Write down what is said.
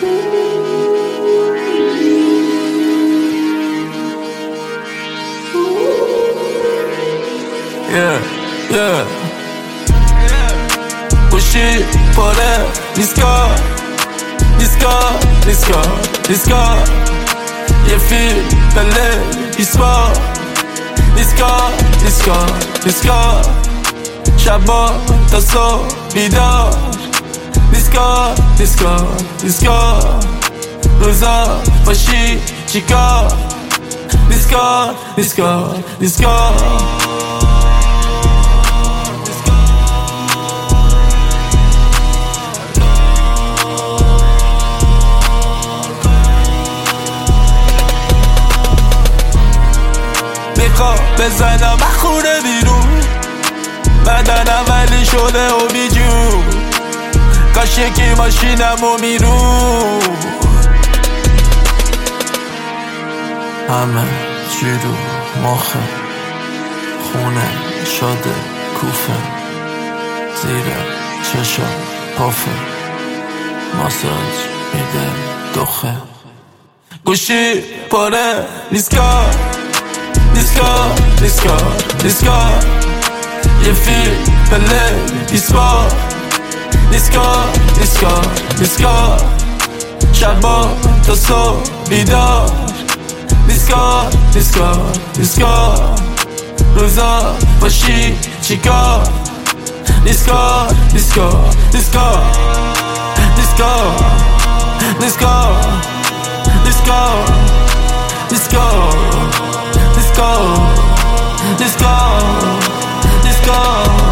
گوشی پاره دیسکا یه فیلم بله ایسپا دیسکا شبا تا صبح بیدار دیسکا روزا باشی چیکار دیسکا میخوام بزنم خونه بیرون بدنم ولی شده و بیجون کاش یکی ماشینمو میرون همه چی رو مخه خونه شده کوفه زیر چشم پافه ماساژ میده دخه گوشی پاره دیسکا یه فیلم بله ایسپا دیسکا شبا تا صبح بیدار دیسکا روزا باشی چیکار دیسکا Disco